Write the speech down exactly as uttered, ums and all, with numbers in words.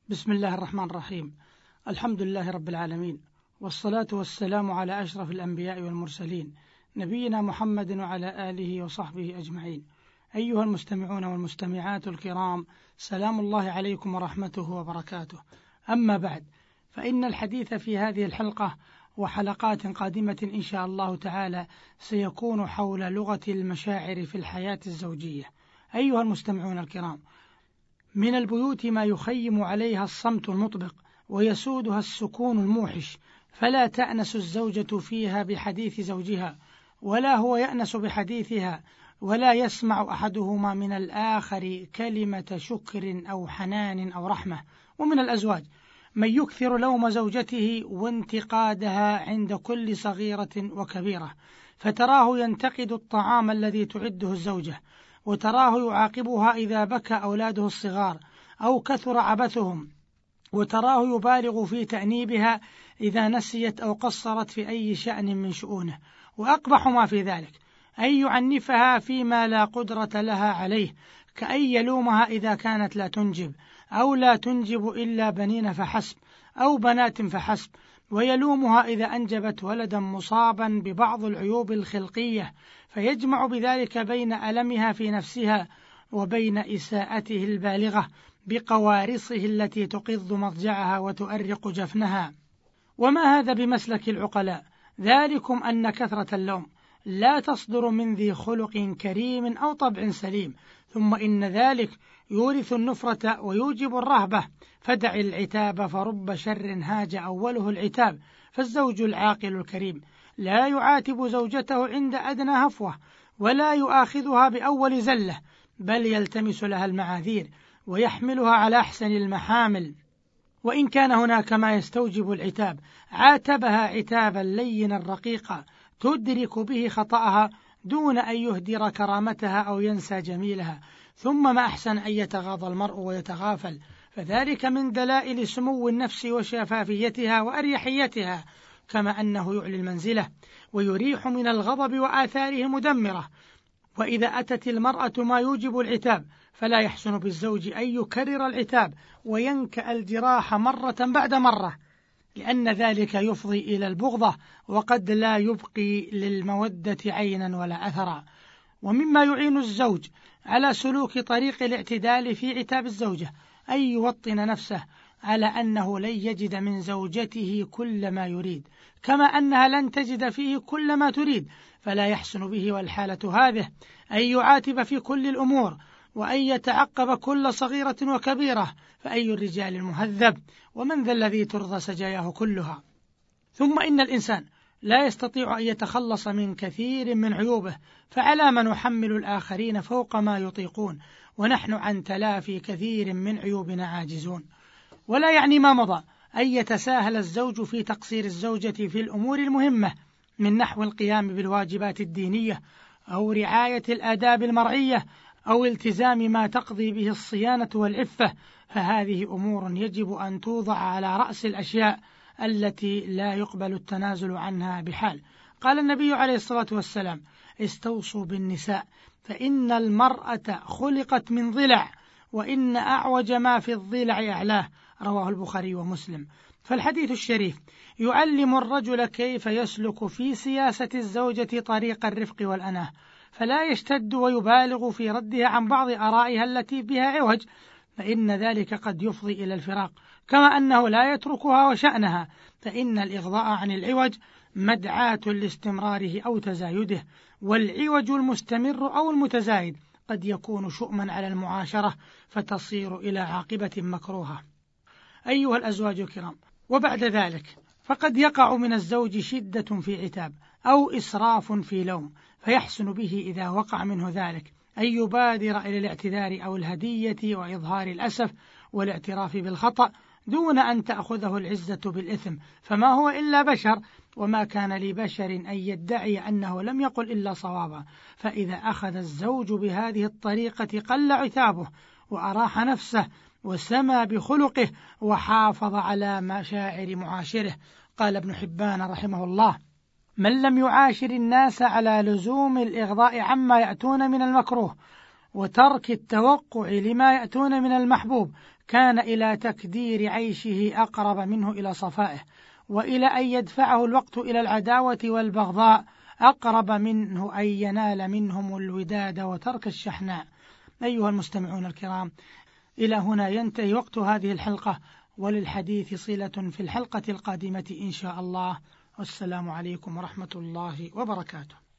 بسم الله الرحمن الرحيم. الحمد لله رب العالمين، والصلاة والسلام على أشرف الأنبياء والمرسلين، نبينا محمد وعلى آله وصحبه أجمعين. أيها المستمعون والمستمعات الكرام، سلام الله عليكم ورحمته وبركاته. أما بعد، فإن الحديث في هذه الحلقة وحلقات قادمة إن شاء الله تعالى سيكون حول لغة المشاعر في الحياة الزوجية. أيها المستمعون الكرام، من البيوت ما يخيم عليها الصمت المطبق ويسودها السكون الموحش، فلا تأنس الزوجة فيها بحديث زوجها، ولا هو يأنس بحديثها، ولا يسمع أحدهما من الآخر كلمة شكر أو حنان أو رحمة. ومن الأزواج من يكثر لوم زوجته وانتقادها عند كل صغيرة وكبيرة، فتراه ينتقد الطعام الذي تعده الزوجة، وتراه يعاقبها إذا بكى أولاده الصغار أو كثر عبثهم، وتراه يبالغ في تأنيبها إذا نسيت أو قصرت في أي شأن من شؤونه. وأقبح ما في ذلك أن يعنفها فيما لا قدرة لها عليه، كأن يلومها إذا كانت لا تنجب أو لا تنجب إلا بنين فحسب أو بنات فحسب، ويلومها إذا أنجبت ولدا مصابا ببعض العيوب الخلقية، فيجمع بذلك بين ألمها في نفسها وبين إساءته البالغة بقوارصه التي تقض مضجعها وتؤرق جفنها. وما هذا بمسلك العقلاء، ذلكم أن كثرة اللوم لا تصدر من ذي خلق كريم أو طبع سليم، ثم إن ذلك يورث النفرة ويوجب الرهبة. فدع العتاب فرب شر هاج أوله العتاب. فالزوج العاقل الكريم لا يعاتب زوجته عند أدنى هفوة، ولا يؤاخذها بأول زلة، بل يلتمس لها المعاذير ويحملها على أحسن المحامل. وإن كان هناك ما يستوجب العتاب عاتبها عتابا لينا رقيقا تدرك به خطأها دون أن يهدر كرامتها أو ينسى جميلها. ثم ما أحسن أن يتغاضى المرء ويتغافل، فذلك من دلائل سمو النفس وشفافيتها وأريحيتها، كما أنه يعلي المنزلة ويريح من الغضب وآثاره المدمرة. وإذا أتت المرأة ما يوجب العتاب فلا يحسن بالزوج أن يكرر العتاب وينكأ الجراح مرة بعد مرة، لأن ذلك يفضي إلى البغضة، وقد لا يبقي للمودة عينا ولا أثرا. ومما يعين الزوج على سلوك طريق الاعتدال في عتاب الزوجة أن يوطن نفسه على أنه لن يجد من زوجته كل ما يريد، كما أنها لن تجد فيه كل ما تريد، فلا يحسن به والحالة هذه أن يعاتب في كل الأمور وأن يتعقب كل صغيرة وكبيرة، فأي الرجال المهذب، ومن ذا الذي ترضى سجاياه كلها. ثم إن الإنسان لا يستطيع أن يتخلص من كثير من عيوبه، فعلى ما نحمل الآخرين فوق ما يطيقون، ونحن عن تلافي كثير من عيوبنا عاجزون. ولا يعني ما مضى أن يتساهل الزوج في تقصير الزوجة في الأمور المهمة من نحو القيام بالواجبات الدينية أو رعاية الآداب المرعية أو التزام ما تقضي به الصيانة والعفة، فهذه أمور يجب أن توضع على رأس الأشياء التي لا يقبل التنازل عنها بحال. قال النبي عليه الصلاة والسلام: استوصوا بالنساء فإن المرأة خلقت من ضلع، وإن أعوج ما في الضلع أعلاه، رواه البخاري ومسلم. فالحديث الشريف يعلم الرجل كيف يسلك في سياسة الزوجة طريق الرفق والأناه، فلا يشتد ويبالغ في ردها عن بعض آرائها التي بها عوج، فإن ذلك قد يفضي إلى الفراق، كما أنه لا يتركها وشأنها، فإن الإغضاء عن العوج مدعاة لاستمراره أو تزايده، والعوج المستمر أو المتزايد قد يكون شؤما على المعاشرة فتصير إلى عاقبة مكروهة. أيها الأزواج الكرام، وبعد ذلك فقد يقع من الزوج شدة في عتاب أو إسراف في لوم، فيحسن به إذا وقع منه ذلك أن يبادر إلى الاعتذار أو الهدية وإظهار الأسف والاعتراف بالخطأ دون أن تأخذه العزة بالإثم، فما هو إلا بشر، وما كان لبشر أن يدعي أنه لم يقل إلا صوابا. فإذا أخذ الزوج بهذه الطريقة قل عتابه وأراح نفسه وسمى بخلقه وحافظ على مشاعر معاشره. قال ابن حبان رحمه الله: من لم يعاشر الناس على لزوم الإغضاء عما يأتون من المكروه وترك التوقع لما يأتون من المحبوب كان إلى تكدير عيشه أقرب منه إلى صفائه، وإلى أن يدفعه الوقت إلى العداوة والبغضاء أقرب منه أن ينال منهم الوداد وترك الشحناء. أيها المستمعون الكرام، إلى هنا ينتهي وقت هذه الحلقة، وللحديث صلة في الحلقة القادمة إن شاء الله. والسلام عليكم ورحمة الله وبركاته.